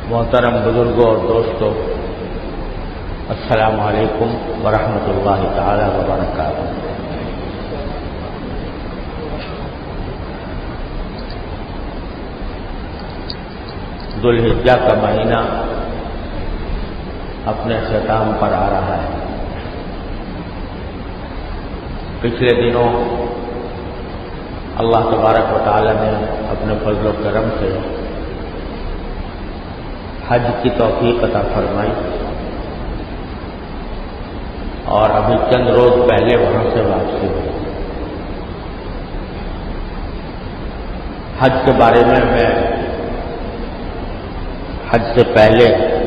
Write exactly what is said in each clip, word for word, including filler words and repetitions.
محترم بزرگوں اور دوستوں، السلام علیکم ورحمۃ اللہ تعالی وبرکاتہ۔ ذو الحجہ کا مہینہ اپنے اختتام پر آ رہا ہے۔ پچھلے دنوں اللہ تبارک و تعالی نے اپنے فضل و کرم سے حج کی توفیق عطا فرمائی، اور ابھی چند روز پہلے وہاں سے واپسی ہوئی۔ حج کے بارے میں میں حج سے پہلے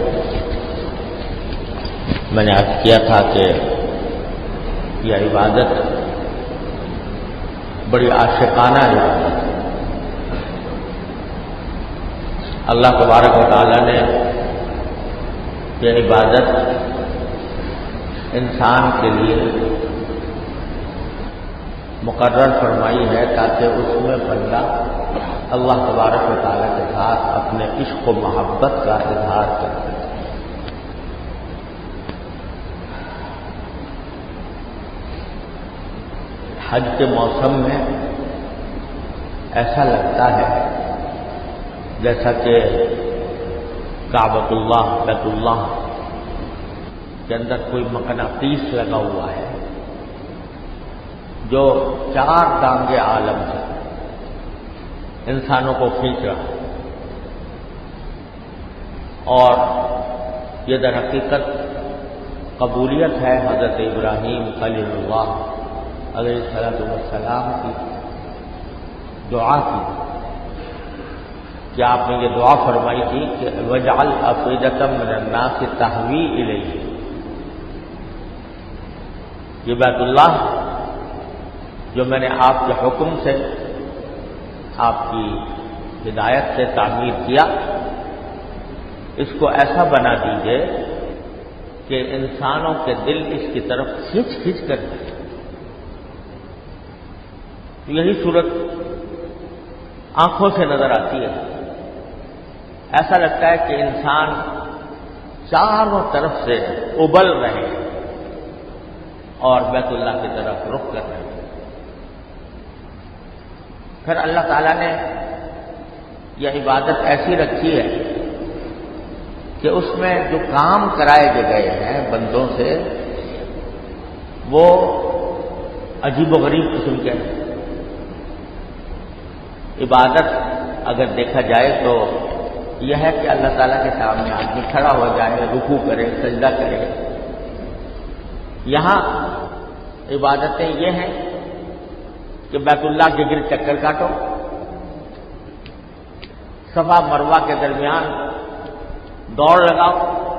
میں نے عرض کیا تھا کہ یہ عبادت بڑی عاشقانہ عبادت ہے۔ اللہ تبارک و تعالی نے یہ عبادت انسان کے لیے مقرر فرمائی ہے تاکہ اس میں بندہ اللہ تبارک و تعالی کے ساتھ اپنے عشق و محبت کا اظہار کر سکے۔ حج کے موسم میں ایسا لگتا ہے جیسا کہ کعبۃ اللہ بیت اللہ کے اندر کوئی مقناطیس لگا ہوا ہے جو چار ٹانگے عالم سے انسانوں کو کھینچ رہا ہے، اور یہ در حقیقت قبولیت ہے حضرت ابراہیم خلیل اللہ علیہ الصلوۃ والسلام کی دعا کی کہ آپ نے یہ دعا فرمائی تھی کہ وَاجْعَلْ أَفْئِدَةً مِّنَ النَّاسِ تَهْوِي إِلَيْهِ۔ یہ بیت اللہ جو میں نے آپ کے حکم سے، آپ کی ہدایت سے تعمیر کیا، اس کو ایسا بنا دیجئے کہ انسانوں کے دل اس کی طرف کھینچ کھینچ کر دیں۔ یہی صورت آنکھوں سے نظر آتی ہے۔ ایسا لگتا ہے کہ انسان چاروں طرف سے ابل رہے ہیں اور بیت اللہ کی طرف رخ کر رہے ہیں۔ پھر اللہ تعالیٰ نے یہ عبادت ایسی رکھی ہے کہ اس میں جو کام کرائے گئے ہیں بندوں سے وہ عجیب و غریب قسم کے ہیں۔ عبادت اگر دیکھا جائے تو یہ ہے کہ اللہ تعالیٰ کے سامنے آدمی کھڑا ہو جائے، رکوع کرے، سجدہ کرے۔ یہاں عبادتیں یہ ہیں کہ بیت اللہ کے گرد چکر کاٹو، صفا مروہ کے درمیان دوڑ لگاؤ۔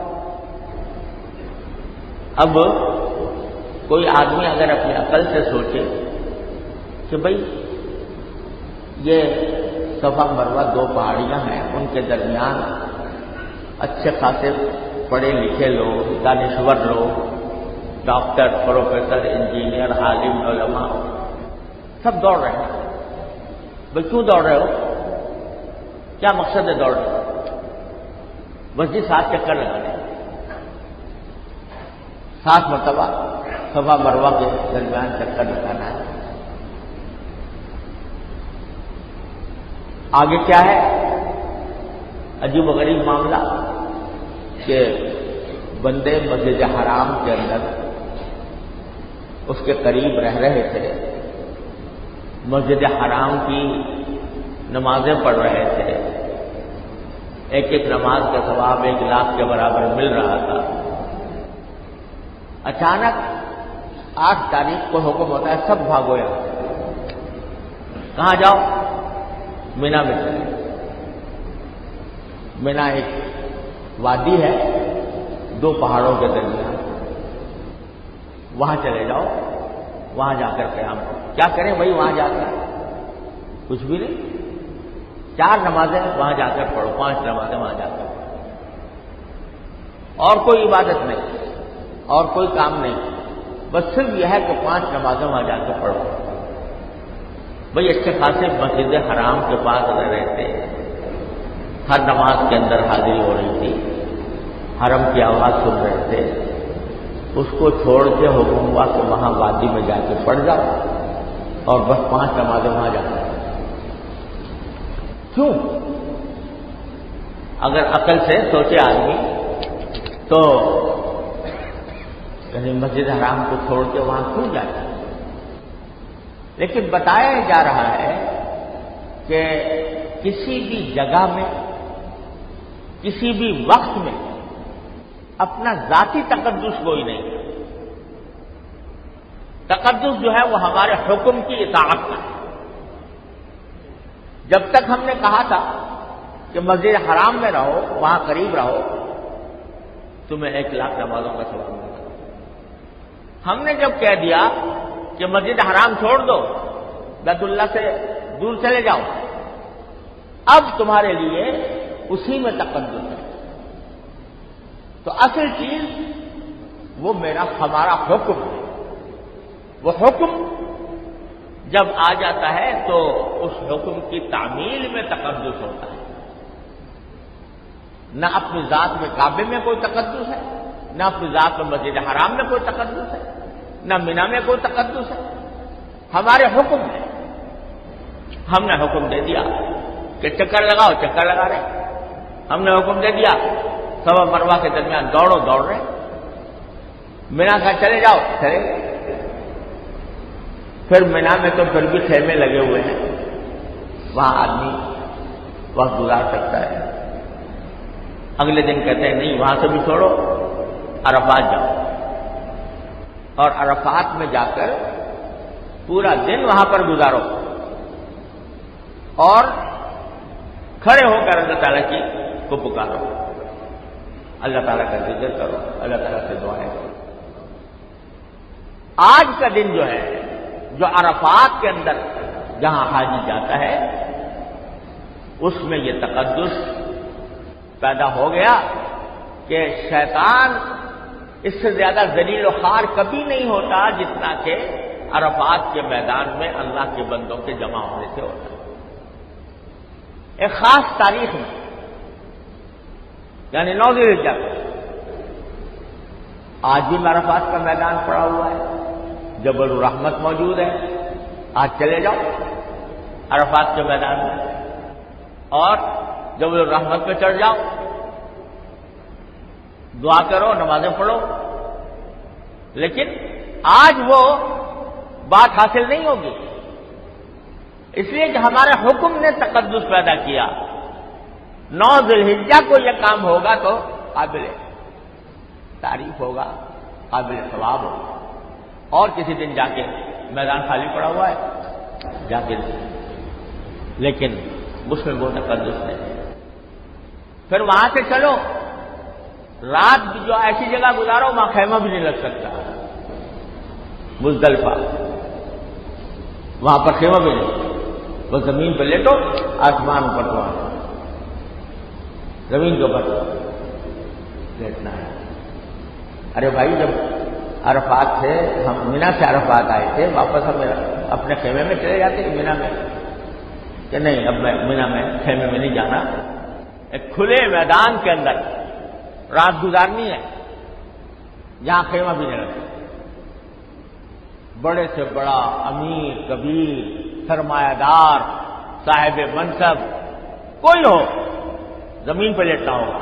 اب کوئی آدمی اگر اپنی عقل سے سوچے کہ بھئی یہ صفا مروہ دو پہاڑیاں ہیں، ان کے درمیان اچھے خاصے پڑھے لکھے لوگ، دانشور لوگ، ڈاکٹر، پروفیسر، انجینئر، عالم، علماء سب دوڑ رہے ہیں۔ بھئی کیوں دوڑ رہے ہو؟ کیا مقصد ہے دوڑ رہے؟ بس جی سات چکر لگانے، سات مرتبہ صفا مروہ کے درمیان چکر لگانا ہے۔ آگے کیا ہے؟ عجیب و غریب معاملہ کہ بندے مسجد حرام کے اندر اس کے قریب رہ رہے تھے، مسجد حرام کی نمازیں پڑھ رہے تھے، ایک ایک نماز کا ثواب ایک لاکھ کے برابر مل رہا تھا۔ اچانک آٹھ تاریخ کو حکم ہوتا ہے سب بھاگو یہاں سے۔ کہاں جاؤ؟ مینا میں چلے۔ مینا ایک وادی ہے دو پہاڑوں کے درمیان، وہاں چلے جاؤ، وہاں جا کر قیام کرو۔ کیا کریں بھائی وہاں جا کر؟ کچھ بھی نہیں، چار نمازیں وہاں جا کر پڑھو، پانچ نمازیں وہاں جا کر، اور کوئی عبادت نہیں، اور کوئی کام نہیں، بس صرف یہ ہے کہ پانچ نمازیں وہاں جا کر پڑھو۔ بھئی اچھے خاصے مسجد حرام کے پاس رہ رہے تھے، ہر نماز کے اندر حاضری ہو رہی تھی، حرم کی آواز سن رہے تھے، اس کو چھوڑ کے حکم ہوا کہ وہاں وادی میں جا کے پڑھ جاؤ اور بس پانچ نمازیں وہاں جانا۔ کیوں؟ اگر عقل سے سوچے آدمی تو یعنی مسجد حرام کو چھوڑ کے وہاں کیوں جاتا؟ لیکن بتایا جا رہا ہے کہ کسی بھی جگہ میں، کسی بھی وقت میں اپنا ذاتی تقدس کوئی نہیں۔ تقدس جو ہے وہ ہمارے حکم کی اطاعت کا ہے۔ جب تک ہم نے کہا تھا کہ مسجد حرام میں رہو، وہاں قریب رہو، تمہیں ایک لاکھ نمازوں کا ثواب ملے گا۔ ہم نے جب کہہ دیا کہ مسجد حرام چھوڑ دو، بیت اللہ سے دور چلے جاؤ، اب تمہارے لیے اسی میں تقدس ہے۔ تو اصل چیز وہ میرا ہمارا حکم ہے۔ وہ حکم جب آ جاتا ہے تو اس حکم کی تعمیل میں تقدس ہوتا ہے۔ نہ اپنی ذات میں کعبے میں کوئی تقدس ہے، نہ اپنی ذات میں مسجد حرام میں کوئی تقدس ہے، نہ مینا میں کوئی تقدس ہے، ہمارے حکم ہے۔ ہم نے حکم دے دیا کہ چکر لگاؤ، چکر لگا رہے۔ ہم نے حکم دے دیا صفا مروہ کے درمیان دوڑو، دوڑ رہے۔ مینا کا چلے جاؤ، چلے گئے۔ پھر مینا میں تو پھر بھی خیمے لگے ہوئے ہیں، وہاں آدمی وقت گزار سکتا ہے۔ اگلے دن کہتے ہیں نہیں، وہاں سے بھی چھوڑو، عرفات جاؤ، اور عرفات میں جا کر پورا دن وہاں پر گزارو اور کھڑے ہو کر اللہ تعالیٰ کی کو پکارو، اللہ تعالیٰ کا ذکر کرو، اللہ تعالیٰ سے دعائیں کرو۔ آج کا دن جو ہے، جو عرفات کے اندر جہاں حاجی جاتا ہے، اس میں یہ تقدس پیدا ہو گیا کہ شیطان اس سے زیادہ ذلیل و خوار کبھی نہیں ہوتا جتنا کہ عرفات کے میدان میں اللہ کے بندوں کے جمع ہونے سے ہوتا ہے۔ ایک خاص تاریخ میں، یعنی نو ذی الحجہ، آج بھی عرفات کا میدان پڑا ہوا ہے، جبل الرحمت موجود ہے۔ آج چلے جاؤ عرفات کے میدان میں اور جبل الرحمت پہ چڑھ جاؤ، دعا کرو، نمازیں پڑھو، لیکن آج وہ بات حاصل نہیں ہوگی، اس لیے کہ ہمارے حکم نے تقدس پیدا کیا۔ نو ذی الحجہ کو یہ کام ہوگا تو قابل تعریف ہوگا، قابل ثواب ہوگا، اور کسی دن جا کے میدان خالی پڑا ہوا ہے جا کے، لیکن اس میں وہ تقدس نہیں۔ پھر وہاں سے چلو، رات جو ایسی جگہ گزارو وہاں خیمہ بھی نہیں لگ سکتا، مزدلفہ، وہاں پر خیمہ بھی نہیں، وہ زمین پہ لیٹو، آسمان اوپر تو زمین کے اوپر لیٹنا ہے۔ ارے بھائی، جب عرفات سے ہم مینا سے عرفات آئے تھے، واپس ہم اپنے خیمے میں چلے جاتے مینا میں، کہ نہیں اب میں مینا میں خیمے میں نہیں جانا، ایک کھلے میدان کے اندر رات گزارنی ہے جہاں خیمہ بھی نہیں رکھتا۔ بڑے سے بڑا امیر کبیر سرمایہ دار صاحب منصب کوئی ہو، زمین پہ لیٹنا ہوگا،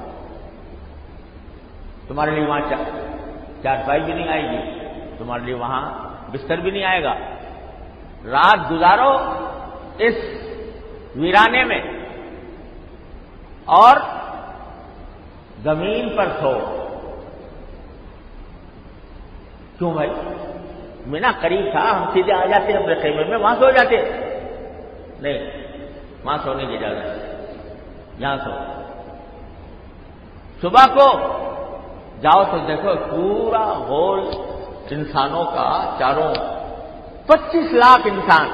تمہارے لیے وہاں چارپائی بھی نہیں آئے گی، تمہارے لیے وہاں بستر بھی نہیں آئے گا۔ رات گزارو اس ویرانے میں اور زمین پر سو۔ کیوں بھائی؟ مینا قریب تھا، ہم سیدھے آ جاتے اپنے خیمے میں، وہاں سو جاتے، نہیں، وہاں سونے کی اجازت ہے، یہاں سو۔ صبح کو جاؤ تو دیکھو پورا ہول انسانوں کا، چاروں پچیس لاکھ انسان،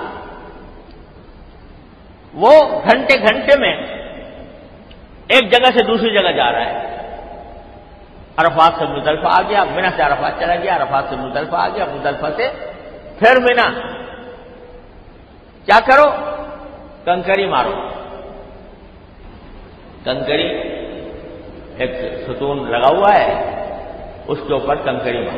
وہ گھنٹے گھنٹے میں ایک جگہ سے دوسری جگہ جا رہا ہے۔ عرفات سے مزدلفہ آ گیا، مینا سے عرفات چلا گیا، عرفات سے مزدلفہ آ گیا، مزدلفہ سے پھر مینا۔ کیا کرو؟ کنکری مارو، کنکری ایک ستون لگا ہوا ہے، اس کے اوپر کنکری مار.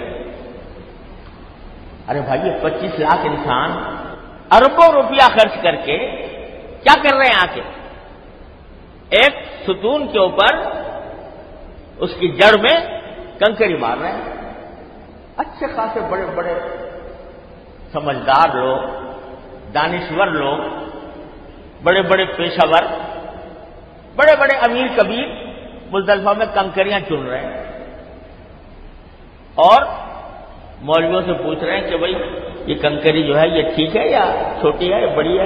ارے بھائی پچیس لاکھ انسان اربوں روپیہ خرچ کر کے کیا کر رہے ہیں؟ آ کے ایک ستون کے اوپر اس کی جڑ میں کنکری مار رہے ہیں. اچھے خاصے بڑے بڑے سمجھدار لوگ، دانشور لوگ، بڑے بڑے پیشہ ور، بڑے بڑے امیر کبیر مزدلفہ میں کنکریاں چن رہے ہیں، اور مولویوں سے پوچھ رہے ہیں کہ بھائی یہ کنکری جو ہے یہ ٹھیک ہے یا چھوٹی ہے یا بڑی ہے.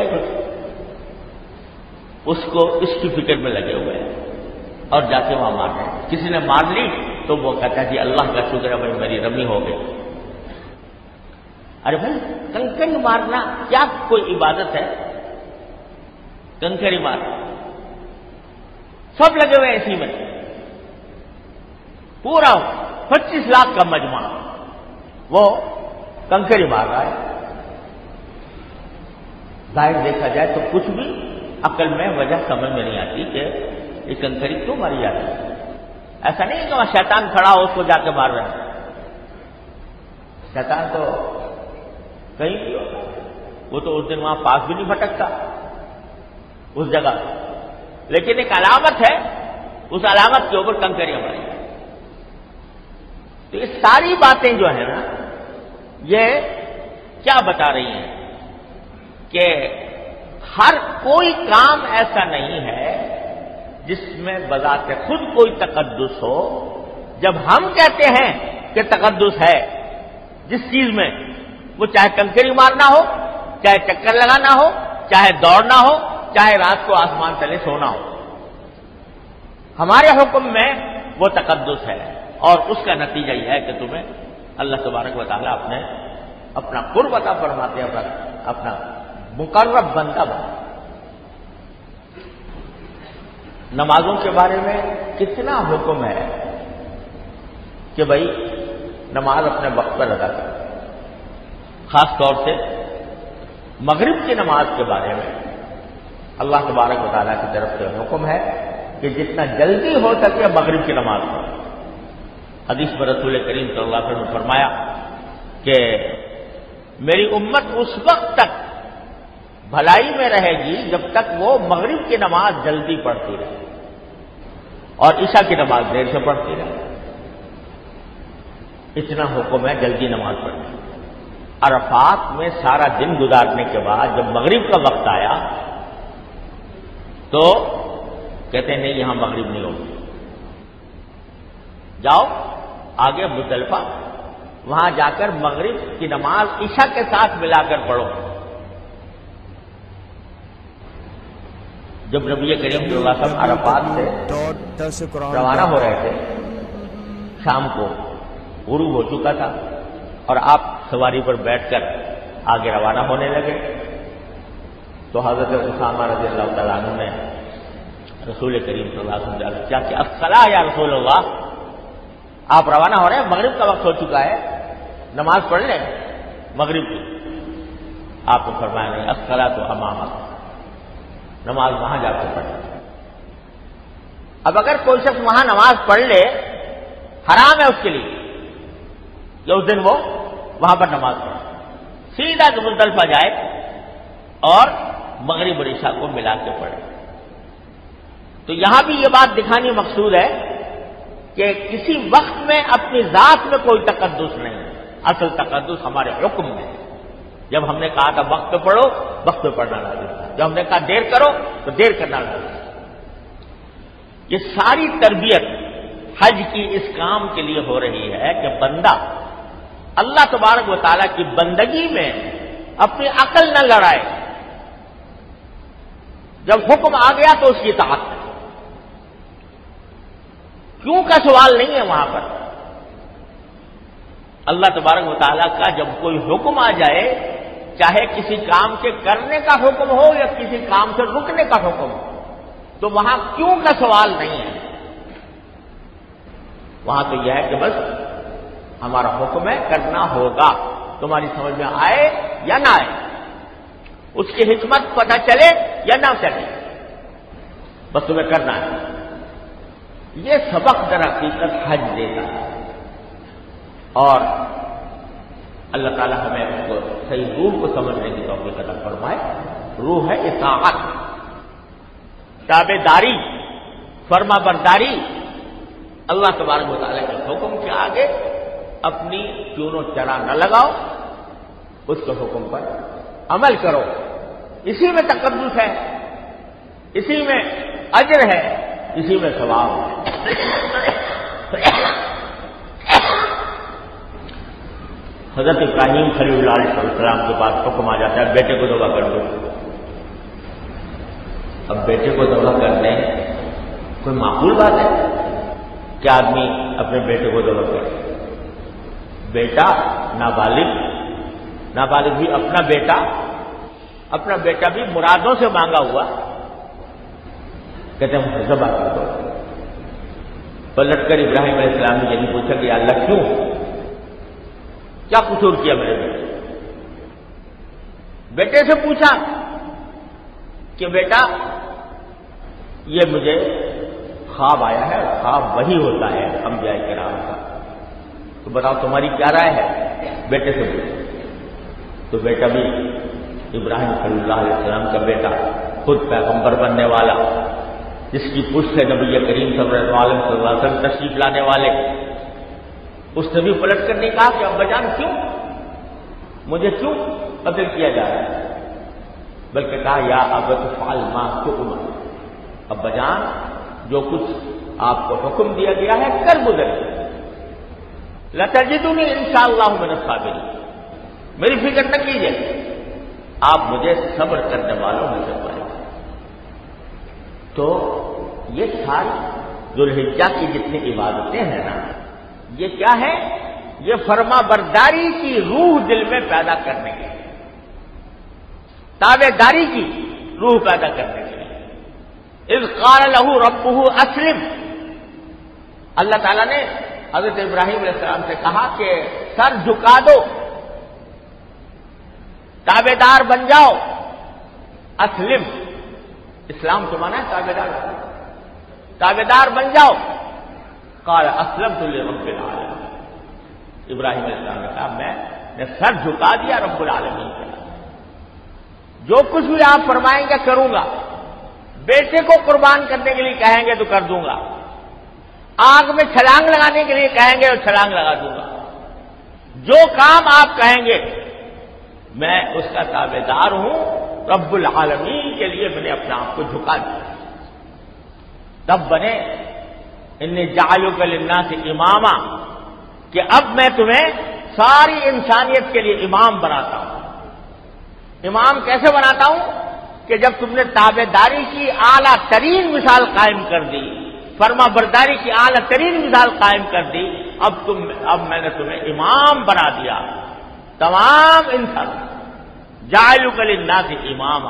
اس کو اس کی فکر میں لگے ہوئے ہیں اور جا کے وہاں مار رہے ہیں. کسی نے مار لی تو وہ کہتا ہے جی اللہ کا شکر ہے بھائی میری رمی ہو گئی. ارے بھائی کنکری مارنا کیا کوئی عبادت ہے؟ کنکری مار سب لگے ہوئے اسی میں، پورا پچیس لاکھ کا مجمع وہ کنکری مار رہا ہے. ظاہر دیکھا جائے تو کچھ بھی عقل میں وجہ سمجھ میں نہیں آتی کہ یہ کنکری کیوں ماری جاتی ہے. ایسا نہیں کہ وہاں شیطان کھڑا ہو اس کو جا کے مار رہے ہیں. شیطان تو کہیں بھی ہوتا، وہ تو اس دن وہاں پاس بھی نہیں بھٹکتا اس جگہ، لیکن ایک علامت ہے، اس علامت کے اوپر کنکریاں ماری. تو یہ ساری باتیں جو ہیں نا یہ کیا بتا رہی ہیں کہ ہر کوئی کام ایسا نہیں ہے جس میں بذات خود کوئی تقدس ہو. جب ہم کہتے ہیں کہ تقدس ہے جس چیز میں، وہ چاہے کنکری مارنا ہو، چاہے چکر لگانا ہو، چاہے دوڑنا ہو، چاہے رات کو آسمان تلے سونا ہو، ہمارے حکم میں وہ تقدس ہے. اور اس کا نتیجہ یہ ہے کہ تمہیں اللہ تبارک و تعالیٰ اپنے اپنا قرب عطا فرماتے ہیں، اپنا مقرب بندہ بنا. نمازوں کے بارے میں کتنا حکم ہے کہ بھائی نماز اپنے وقت پر ادا کرو. خاص طور سے مغرب کی نماز کے بارے میں اللہ تبارک و تعالیٰ کی طرف سے حکم ہے کہ جتنا جلدی ہو سکے مغرب کی نماز پڑھو. حدیث میں رسول کریم صلی اللہ علیہ وسلم نے فرمایا کہ میری امت اس وقت تک بھلائی میں رہے گی جب تک وہ مغرب کی نماز جلدی پڑھتی رہے اور عشاء کی نماز دیر سے پڑھتی رہے. اتنا حکم ہے جلدی نماز پڑھنے. عرفات میں سارا دن گزارنے کے بعد جب مغرب کا وقت آیا تو کہتے ہیں نہیں یہاں مغرب نہیں ہوگی، جاؤ آگے مزدلفہ، وہاں جا کر مغرب کی نماز عشاء کے ساتھ ملا کر پڑھو. جب نبی کریم صلی اللہ علیہ وسلم عرفات سے روانہ ہو رہے تھے، شام کو غروب ہو چکا تھا اور آپ سواری پر بیٹھ کر آگے روانہ ہونے لگے، تو حضرت اسامہ رضی اللہ تعالیٰ عنہ نے رسول کریم صلی اللہ علیہ وسلم سے کیا کہ الصلاۃ یا رسول اللہ، آپ روانہ ہو رہے ہیں، مغرب کا وقت ہو چکا ہے، نماز پڑھ لیں مغرب کی. آپ کو فرمایا نہیں، الصلاۃ تو امامک، نماز وہاں جا کے پڑھیں. اب اگر کوئی شخص وہاں نماز پڑھ لے، حرام ہے اس کے لیے کہ اس دن وہ وہاں پر نماز پڑھے. سیدھا کہ مزدلفہ جائے اور مغرب اور عشاء کو ملا کے پڑھے. تو یہاں بھی یہ بات دکھانی مقصود ہے کہ کسی وقت میں اپنی ذات میں کوئی تقدس نہیں ہے. اصل تقدس ہمارے حکم میں ہے. جب ہم نے کہا تھا وقت پہ پڑھو، وقت پہ پڑھنا لازم تھا. جب ہم نے کہا دیر کرو تو دیر کرنا لازم تھا. یہ ساری تربیت حج کی اس کام کے لیے ہو رہی ہے کہ بندہ اللہ تبارک و تعالیٰ کی بندگی میں اپنی عقل نہ لڑائے. جب حکم آ گیا تو اس کی اطاعت ہے. کیوں کا سوال نہیں ہے وہاں پر. اللہ تبارک و تعالیٰ کا جب کوئی حکم آ جائے، چاہے کسی کام کے کرنے کا حکم ہو یا کسی کام سے رکنے کا حکم ہو، تو وہاں کیوں کا سوال نہیں ہے. وہاں تو یہ ہے کہ بس ہمارا حکم ہے، کرنا ہوگا، تمہاری سمجھ میں آئے یا نہ آئے، اس کی حکمت پتہ چلے یا نہ چلے، بس تمہیں کرنا ہے. یہ سبق در حقیقت حج دیتا ہے، اور اللہ تعالیٰ ہمیں اس کو صحیح روح کو سمجھنے کی توفیق عطا فرمائے۔ روح ہے اطاعت، تابع داری، فرما برداری، اللہ تبارک و تعالیٰ کے حکم کے آگے اپنی چون و چرا نہ لگاؤ، اس کے حکم پر عمل کرو، اسی میں تقدس ہے، اسی میں اجر ہے، اسی میں ثواب ہے۔ حضرت ابراہیم خلیل اللہ علیہ السلام کے بعد حکم آ جاتا ہے بیٹے کو ذبح کر دو۔ اب بیٹے کو ذبح کرنے کوئی معقول بات ہے کہ آدمی اپنے بیٹے کو ذبح کرے؟ بیٹا نابالغ، نابالغ بھی اپنا بیٹا، اپنا بیٹا بھی مرادوں سے مانگا ہوا، کہتے ہیں ذبح کر دو۔ پلٹ کر ابراہیم علیہ السلام نے یہ پوچھا کہ اللہ کیوں، کیا قصور کیا میرے بیٹے؟ بیٹے سے پوچھا کہ بیٹا یہ مجھے خواب آیا ہے، خواب وہی ہوتا ہے انبیاء کرام کا، تو بتاؤ تمہاری کیا رائے ہے؟ بیٹے سے پوچھا تو بیٹا بھی ابراہیم صلی اللہ علیہ السلام کا بیٹا، خود پیغمبر بننے والا، جس کی پشت سے نبی کریم صلی اللہ علیہ وسلم تشریف لانے والے، اس نے بھی پلٹ کر نہیں کہا کہ ابا جان کیوں، مجھے کیوں قتل کیا جا رہا ہے، بلکہ کہا یا ابت فعل ما تؤمر، ابا جان جو کچھ آپ کو حکم دیا گیا ہے کر گزرے، لتجدنی انشاءاللہ من الصابرین، میری فکر نہ کیجیے، آپ مجھے صبر کرنے والوں میں سے پائیں گے۔ تو یہ ساری ذوالحجہ کی جتنی عبادتیں ہیں نا، یہ کیا ہے؟ یہ فرما برداری کی روح دل میں پیدا کرنے کے لیے، تابع داری کی روح پیدا کرنے کے لیے۔ اذ قال له ربه اسلم، اللہ تعالیٰ نے حضرت ابراہیم علیہ السلام سے کہا کہ سر جھکا دو، تابع دار بن جاؤ۔ اسلم، اسلام تو مانا ہے تابع دار، تابع دار بن جاؤ۔ قال اسلمت لرب العالمین، ابراہیم علیہ السلام نے کہا میں نے سر جھکا دیا رب العالمین کا، جو کچھ بھی آپ فرمائیں گے کروں گا، بیٹے کو قربان کرنے کے لیے کہیں گے تو کر دوں گا، آگ میں چھلانگ لگانے کے لیے کہیں گے تو چھلانگ لگا دوں گا، جو کام آپ کہیں گے میں اس کا تابع دار ہوں، رب العالمین کے لیے میں نے اپنے آپ کو جھکا دیا۔ تب بنے انی جعلک للناس اماما، کہ اب میں تمہیں ساری انسانیت کے لیے امام بناتا ہوں۔ امام کیسے بناتا ہوں؟ کہ جب تم نے تابع داری کی اعلیٰ ترین مثال قائم کر دی، فرما برداری کی اعلیٰ ترین مثال قائم کر دی، اب تم اب میں نے تمہیں امام بنا دیا تمام انسان، جعلک للناس اماما۔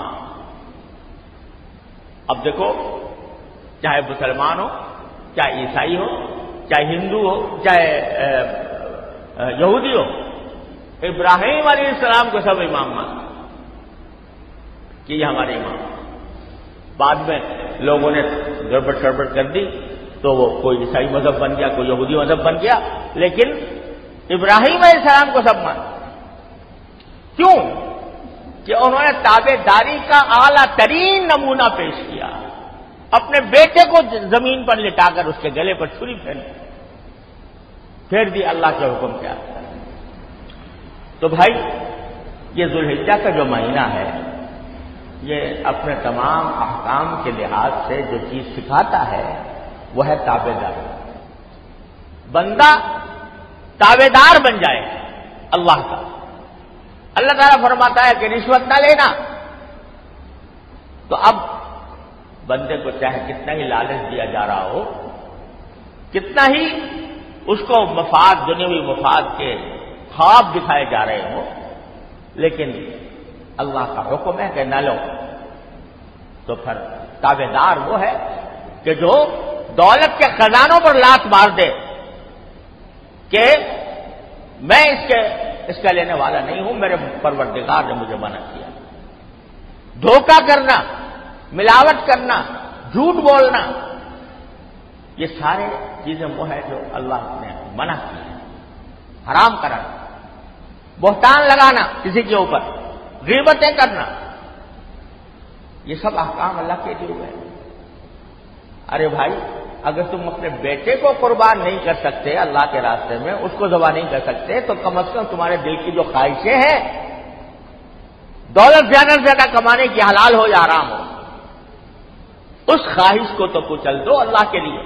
اب دیکھو، چاہے مسلمان ہو، چاہے عیسائی ہو، چاہے ہندو ہو، چاہے یہودی ہو، ابراہیم علیہ السلام کو سب امام مانا کہ یہ ہمارے امام۔ بعد میں لوگوں نے گڑبڑ شڑبڑ کر دی تو وہ کوئی عیسائی مذہب بن گیا، کوئی یہودی مذہب بن گیا، لیکن ابراہیم علیہ السلام کو سب مانا۔ کیوں؟ کہ انہوں نے تابع داری کا اعلیٰ ترین نمونہ پیش کیا، اپنے بیٹے کو زمین پر لٹا کر اس کے گلے پر چھری پھیر پھیر دی اللہ کے حکم کے آگے۔ تو بھائی یہ ذوالحجہ کا جو مہینہ ہے، یہ اپنے تمام احکام کے لحاظ سے جو چیز سکھاتا ہے وہ ہے تابع داری۔ بندہ تابع دار بن جائے اللہ کا۔ اللہ تعالیٰ فرماتا ہے کہ رشوت نہ لینا، تو اب بندے کو چاہے کتنا ہی لالچ دیا جا رہا ہو، کتنا ہی اس کو مفاد، دنیاوی مفاد کے خواب دکھائے جا رہے ہوں، لیکن اللہ کا حکم ہے کہ نہ لو، تو پھر تابع دار وہ ہے کہ جو دولت کے خزانوں پر لات مار دے کہ میں اس کے اس کا لینے والا نہیں ہوں، میرے پروردگار نے مجھے منع کیا۔ دھوکہ کرنا، ملاوٹ کرنا، جھوٹ بولنا، یہ سارے چیزیں وہ ہے جو اللہ نے منع کی ہے، حرام کرانا، بہتان لگانا کسی کے اوپر، غیبتیں کرنا، یہ سب احکام اللہ کے دیے ہوئے ہیں۔ ارے بھائی، اگر تم اپنے بیٹے کو قربان نہیں کر سکتے اللہ کے راستے میں، اس کو ذبح نہیں کر سکتے، تو کم از کم تمہارے دل کی جو خواہشیں ہیں، دولت زیادہ سے زیادہ کمانے کی، حلال ہو یا حرام ہو، اس خواہش کو تو کچل دو اللہ کے لیے۔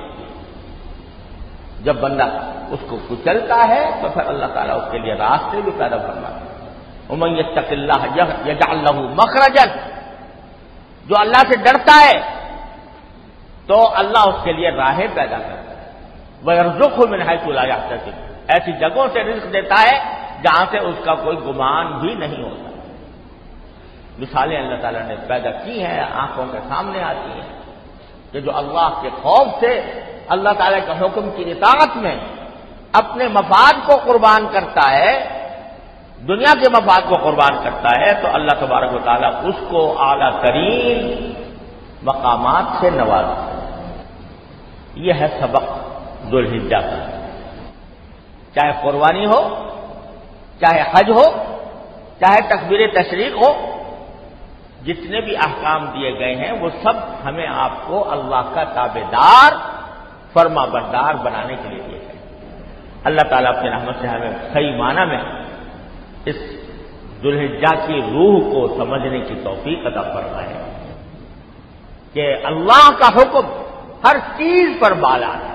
جب بندہ اس کو کچلتا ہے تو پھر اللہ تعالیٰ اس کے لیے راستے بھی پیدا فرماتا ہے۔ وَمَن يَتَّقِ اللَّهَ يَجْعَل لَّهُ مَخْرَجًا، جو اللہ سے ڈرتا ہے تو اللہ اس کے لیے راہیں پیدا کرتا ہے۔ وَيَرْزُقْهُ مِنْ حَيْثُ لَا يَحْتَسِبُ، ایسی جگہوں سے رزق دیتا ہے جہاں سے اس کا کوئی گمان بھی نہیں ہوتا۔ مثالیں اللہ تعالیٰ نے پیدا کی ہیں، آنکھوں کے سامنے آتی ہیں کہ جو اللہ کے خوف سے اللہ تعالیٰ کے حکم کی اطاعت میں اپنے مفاد کو قربان کرتا ہے، دنیا کے مفاد کو قربان کرتا ہے، تو اللہ تبارک و تعالیٰ اس کو اعلیٰ ترین مقامات سے نوازتا ہے۔ یہ ہے سبق ذوالحجہ کا، چاہے قربانی ہو، چاہے حج ہو، چاہے تکبیر تشریق ہو، جتنے بھی احکام دیے گئے ہیں وہ سب ہمیں آپ کو اللہ کا تابع دار، فرما بردار بنانے کے لیے دیے گئے۔ اللہ تعالیٰ اپنی رحمت سے ہمیں صحیح معنی میں اس ذوالحجہ کی روح کو سمجھنے کی توفیق عطا فرمائے کہ اللہ کا حکم ہر چیز پر بالا ہے،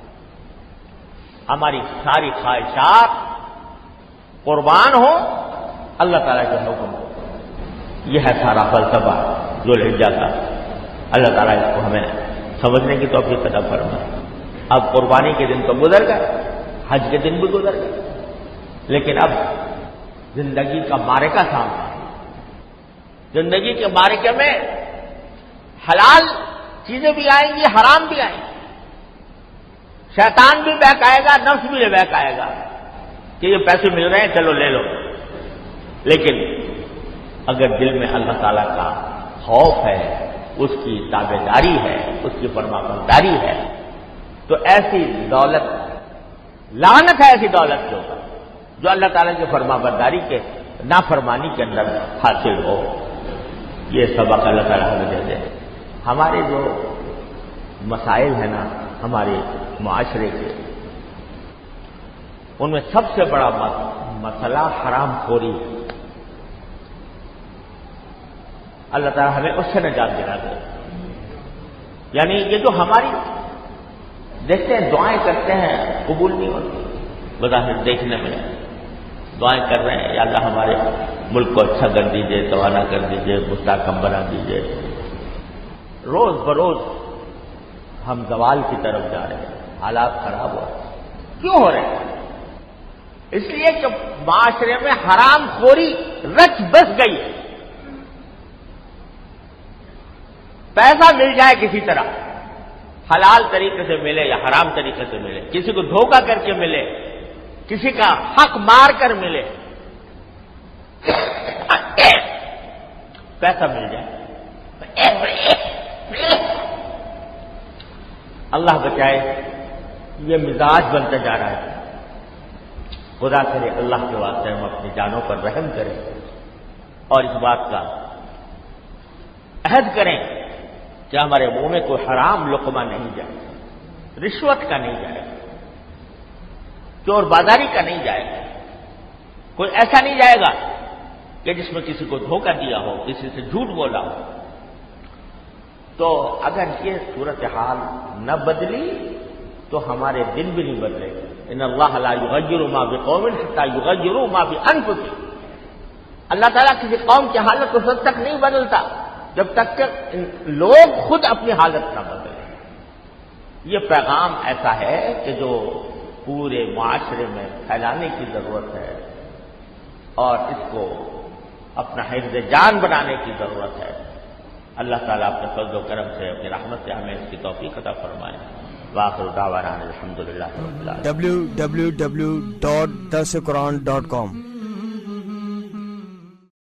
ہماری ساری خواہشات قربان ہو اللہ تعالیٰ کے حکم ہو۔ یہ ہے سارا فلسفہ ذوالحجہ کا۔ اللہ تعالیٰ اس کو ہمیں سمجھنے کی توفیق عطا فرمائے۔ اب قربانی کے دن تو گزر گئے، حج کے دن بھی گزر گئے، لیکن اب زندگی کا معرکہ سامنے ہے۔ زندگی کے معرکے میں حلال چیزیں بھی آئیں گی، حرام بھی آئیں گی، شیطان بھی بہکائے گا، نفس بھی بہکائے گا کہ یہ پیسے مل رہے ہیں چلو لے لو، لیکن اگر دل میں اللہ تعالیٰ کا خوف ہے، اس کی تابع داری ہے، اس کی فرما برداری ہے، تو ایسی دولت، لعنت ہے ایسی دولت کے اوپر جو اللہ تعالیٰ کی فرما برداری کے نافرمانی کے اندر حاصل ہو۔ یہ سبق اللہ تعالیٰ ہمیں دے دے۔ ہمارے جو مسائل ہیں نا ہمارے معاشرے کے، ان میں سب سے بڑا مسئلہ حرام خوری ہے۔ اللہ تعالیٰ ہمیں اس سے نجات دلا دے۔ یعنی یہ جو ہماری دیکھتے ہیں دعائیں کرتے ہیں قبول نہیں ہوتی، بظاہر دیکھنے میں دعائیں کر رہے ہیں، یا اللہ ہمارے ملک کو اچھا کر دیجئے، توانا کر دیجئے، مستحکم بنا دیجئے۔ روز بروز ہم زوال کی طرف جا رہے ہیں، حالات خراب ہو رہے ہیں۔ کیوں ہو رہے ہیں؟ اس لیے کہ معاشرے میں حرام خوری رچ بس گئی ہے۔ پیسہ مل جائے کسی طرح، حلال طریقے سے ملے یا حرام طریقے سے ملے، کسی کو دھوکہ کر کے ملے، کسی کا حق مار کر ملے، پیسہ مل جائے۔ اللہ بچائے، یہ مزاج بنتا جا رہا ہے۔ خدا کرے اللہ کے واسطے ہم اپنی جانوں پر رحم کریں اور اس بات کا عہد کریں کہ ہمارے منہ میں کوئی حرام لقمہ نہیں جائے، رشوت کا نہیں جائے، چور بازاری کا نہیں جائے گا، کوئی ایسا نہیں جائے گا کہ جس میں کسی کو دھوکہ دیا ہو، کسی سے جھوٹ بولا ہو۔ تو اگر یہ صورتحال نہ بدلی تو ہمارے دل بھی نہیں بدلے گا۔ ان اللہ لا یغیر ما بقوم حتی یغیروا ما بانفسہم، اللہ تعالیٰ کسی قوم کی حالت اس وقت تک نہیں بدلتا جب تک کہ لوگ خود اپنی حالت نہ بدلیں۔ یہ پیغام ایسا ہے کہ جو پورے معاشرے میں پھیلانے کی ضرورت ہے اور اس کو اپنا حفظ جان بنانے کی ضرورت ہے۔ اللہ تعالیٰ اپنے فضل و کرم سے، اپنی رحمت سے ہمیں اس کی توفیق عطا فرمائے۔ وآخر دعوانا الحمدللہ رب العالمین۔ ڈبلیو ڈبلیو ڈبلیو ڈاٹ درس قرآن ڈاٹ کام